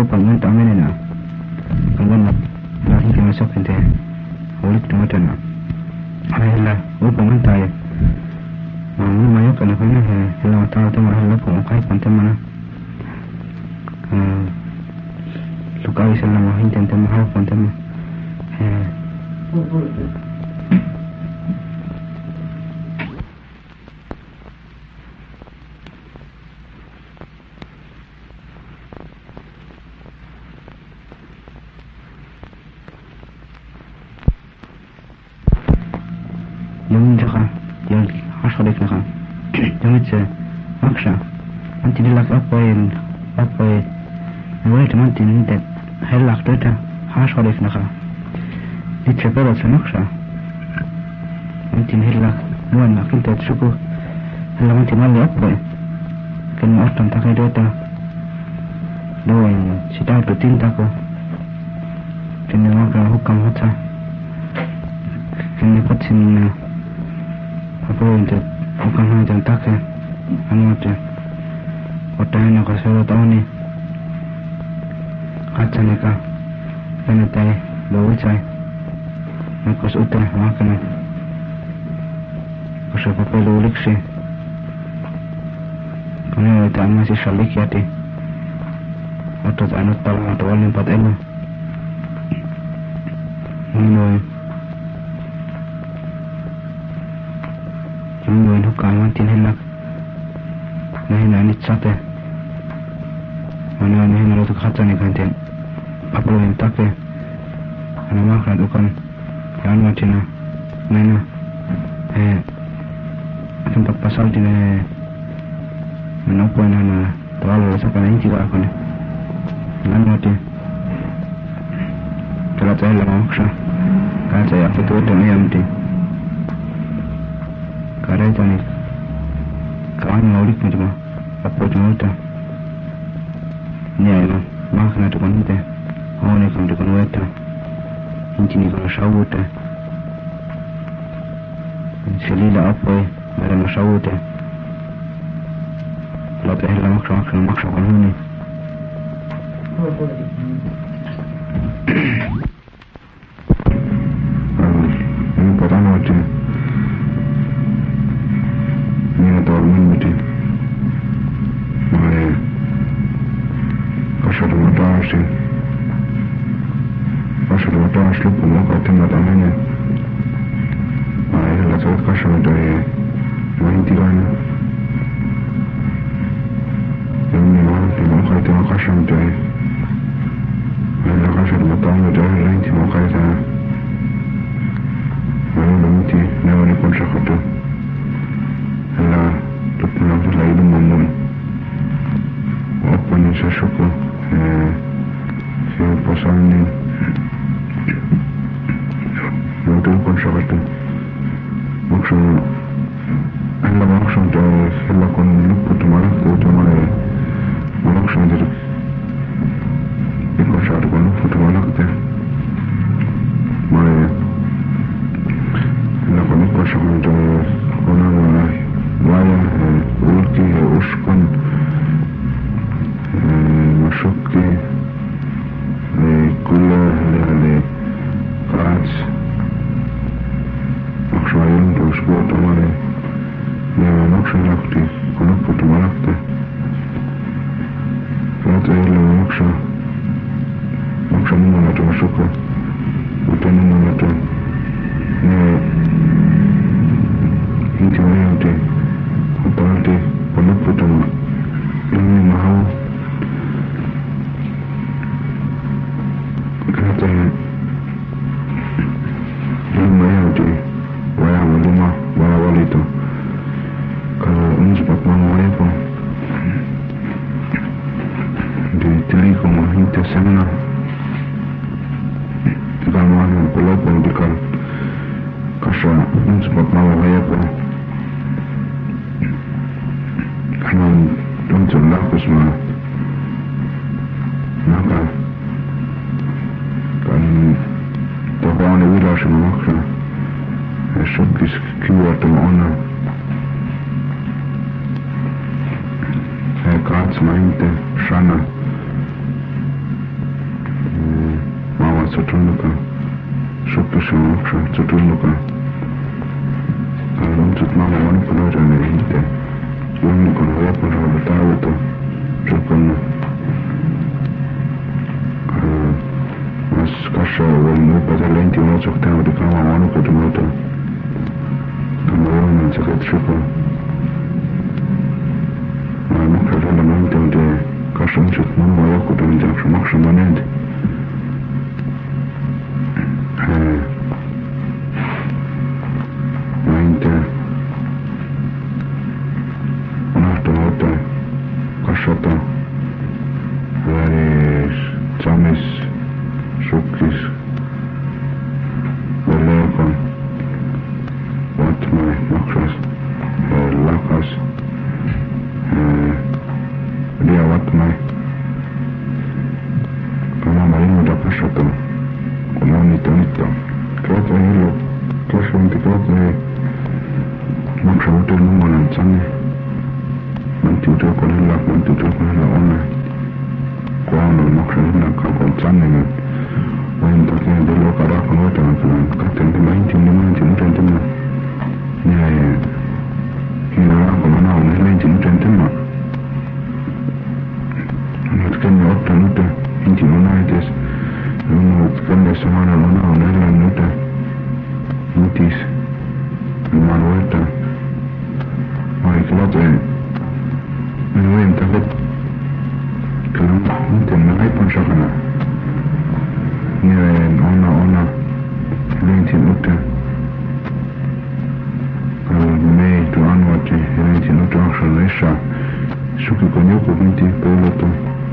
pangin tamen na kangan na hingi masok inte ulik tumatan na ayla upang tay mayo kana kana hela ta ta mahal po kai pante mana lukai sala mo hinten ta mahal pante ma yung jaka yung hasalik na ka yung itse maksha anti nilak apoy wait manti nintet helak teta hasalik na ka itse pero sa maksha anti nilak buwan na kintet suku helak manti mali apoy kan maotan takay deta doon sitaw to tinta ko kinilak hukam hata kinipatsin apa untuk bukan hanya tak ya, anu aja. Otahnya kasih tahu ni, kaca mereka, mana tay, bawa cai, mereka sudah makan. Kasih apa lulik sih, kerana itu masih salik ya ti, atau anu tahu atau alim 4 elo, ini yung hukaman tinhilak na hinanit sate ano hinalutok hatsa ni kantin papuluhin take ano makrat ukan yan mo tina ngayon atong pagpasal tina manupuan na tawalo sa kanahinti ka ako ni ano mo tina kalat sa ilang siya kalat sa yapatuot ang iyam tina karena itu nih kawan ngaulik macam apa cuma itu ni ayam makan itu kan itu oh ni kan itu kan itu ini kan sawu itu selila apa mereka sawu itu lalu lah maksa kan ini ini pertama aja Nina dormimenti, ma lasciato mutarsi lupu muka tema tamene, ma la saat kasih dari mahintirana, ini muka tema kasih dari, la kasih mutarsi dari lain muka itu, mana nanti nawa ni pun sakit. La tutto la ilu mamon open sa shuko si posani yoto kon shakatu maksud alla maksud to hela kon lupu tumara to mare maksud dir iko shadu kon lupu tumara te mare la kon iko shakatu to ona Waya ulti uskon masukki kula le kaats maksudnya terus buat tamare ya maksudnya lakti kono putu malakte kata ile maksudnya mana tu masukko utan mana tu ne inti mana tu Berarti penuh pertama ini mahu kata ilmu yang di wayang lima bawa itu kalau ini sebab mahu apa di teliko mahita sana kalau mahu pelopon di kan kasih ini sebab mahu apa Kanan untuk lakus mah, maka kan terpaut ni wilayah semua maksa, esok kiwa temana, kaat semainte sana, tulnuka suppisen maksa tulnuka lumtut mama vanukon oirane hinte lumnikon huopon roda tauto sukon mas kasha wal mupa lenti unotsok taudi kama vanuko tumoto kama woman saket sukon maksa roda lenti unde kasha unsut mama wako tumintak maksa manend Mainte unohtunuutta kasvata väris tsamis sukkis velekon vatmai maksas lakas lia vatmai kanama ilmuda kasvata kun onnittu Kroatoi hillu kasvanti Kroatoi maksa utel mummonen tsanne manti utelkon hilla onne kuaunul maksa hilla kakon tsanne vain takia dello karakon oitavan kyllä katten tämä intin uten tämä ja hilla rakon anaun hilla intin uten tämä nyt kenne ottan ute intin onaites Minut kannessa maailman on elänyt mutis manueta vaikilate minun tavet kalam miten naipon sakana nien ona lentin ute me tu anvati lentin ute aksan lessa sukikon joku minti peulotu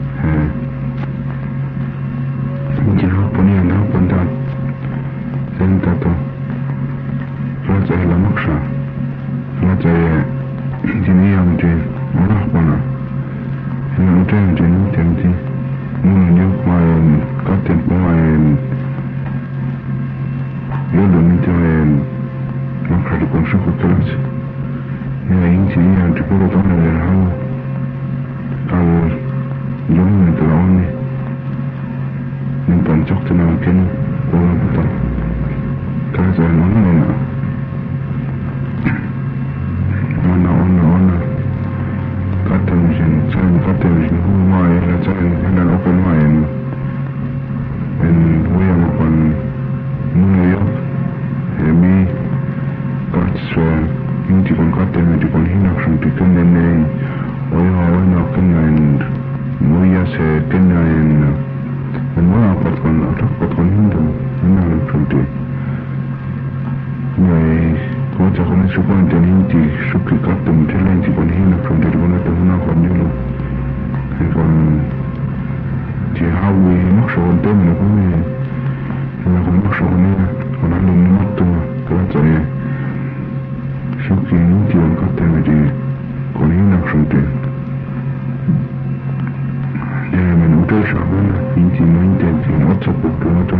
Mungkin hapon taat sen tato Raja illa maksa Raja intin iamti onahpana Hilla uteamti nutemti Munun jukmaen katten puhaen Jollun mitoen maksadikon sukuttelas Ja intin iamti purut onnellen Al jommentela onni Nimpan tjohtena on kenu puolelta. Käseen onna. Kattemisen huumaa ja sain hänen openuaien. En huijamakon mune jo. Mi katsue intikon kattemytikon hinnaksumpi kennennein. Oina kennain muijase kennain. En monapatkon hinnaksumpi. Kuota kun sukuanten hinti sukki kattomut helenti kun hinnaksumpi kun että hunakon julu. Kun tie haui maksavon temmen kumien. Ja kun maksavon niitä on hallun nimattuma katsoja. Sukki hinti on kattometi kun hinnaksumpi. Men utelsaavana intiimeintentiin otsapukkuota.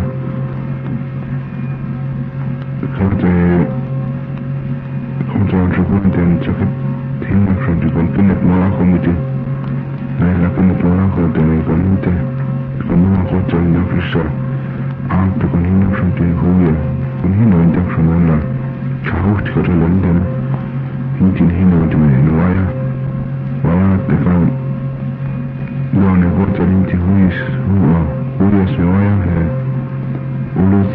Kaatee on sukuanteen tsaket hinnaksumpi kun kynnet malakomiti. Näillä kynnet malakoiteen kun niitä kun malakoiteen nafrissa aampi kun hinnaksumtiin huuja. Kun hinnointaksum olla tsahuhtikotella niiden hintin hinnointiminen vajaattakaan Luonne vuotelinti huijas me vaja ulut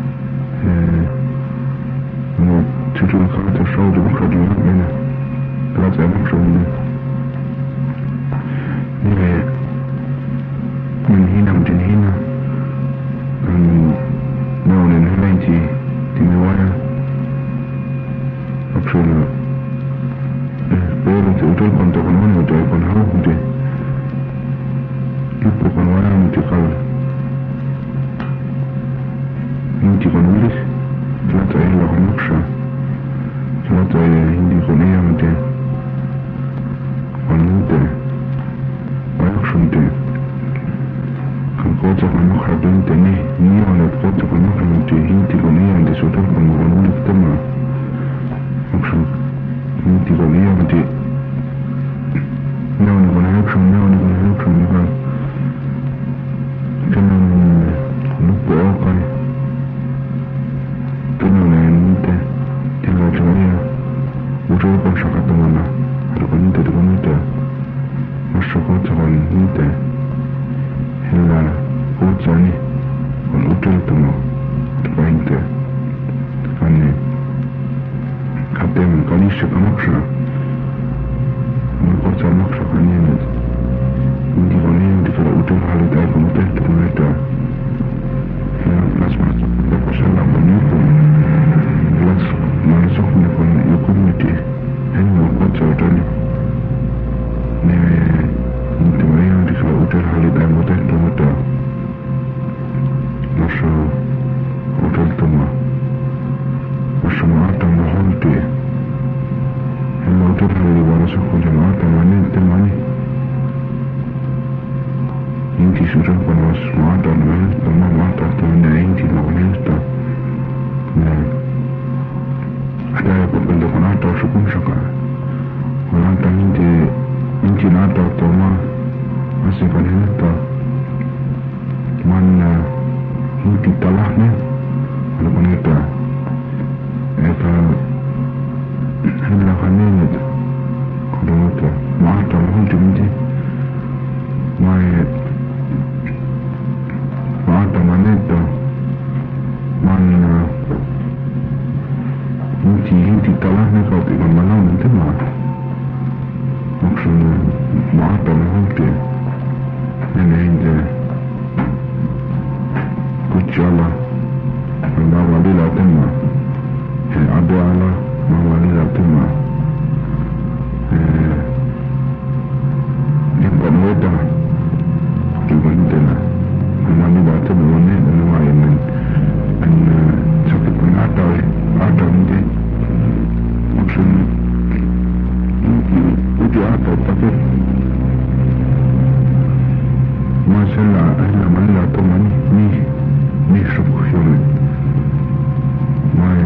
mut tutun kaata shoudu makradu mene kaata makradu nire min hina mtin hina naunen helenti time vaja absolu peerunti utolkontakon oniutoikon hauhunti Ippukon varamutikal Intikon ulis Lata illakon maksa Lata hindikon iamte On ute Vajaksumte Kan kotsakon makradunte Ni olet kotsakon makradunte Hintikon iamte Sutolkon mukon ulik tema Maksum Hintikon iamte Neunikon helksum Kennan luppu oka utul pun syakat mana ada pun itu pun itu masuk kau cakap itu hela kau cani pun utul tu mau apa itu kan ni katem kali syuk amaksa kau cakap amaksa kan ni ini kan ni di kalau utul halit air pun utul tu pun itu hela plus masuk lepas salam pun itu plus masuk ni pun community hanya kau cakap ni ni itu yang di kalau utul halit air pun itu masuk utul tu mau masuk mata mahal dia hanya utul halit baru masuk jemaah mana itu mana inti sudah pun masuk mata mana tempat mata tu mana inti mana itu ada yang berbeza dengan atau syukur syakar orang tak inti atau tu masih kan itu mana inti talahnya ada pun itu hendak kan ini kalau itu mata mahal dia mata mana itu mana inti talahnya kau tidak malam nanti maksudnya mata mahal dia ini kucala bawa dia latih ada Allah bawa dia latih yang berbeda juga itu bawa dia latih bawa dia lumayan dan sakit pun ada ini maksudnya itu ada tapi masalah masalah tu ni syukur mai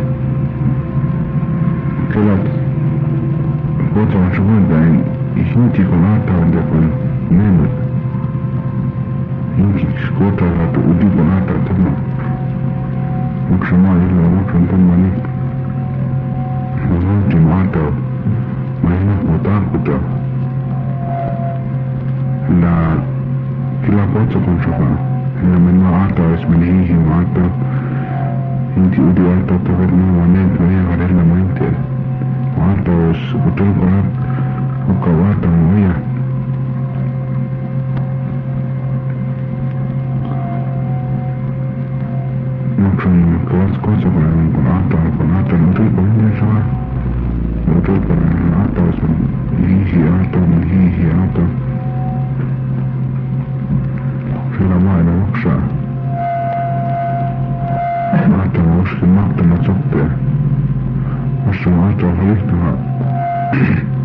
kalau kau cakap syukur dan ini kalau ada dia pun memang ini kota satu uji pun ada tu maksudnya itu maksud tu mana cuma ada mana kota dan kila kau cakap syukur لما عطى اسمه وعطى انتي ودي عطى تغنى وعناد وهي غير لما انت وعطى وطلقها وقواتها وهي ممكن كواس كوسا كون عطى وطلقها هي شوى وطلقها عطى اسمه هي عطى من هي عطى لما أنا مخشى مات مشكلة مات ما تصبح مش مات وخليتها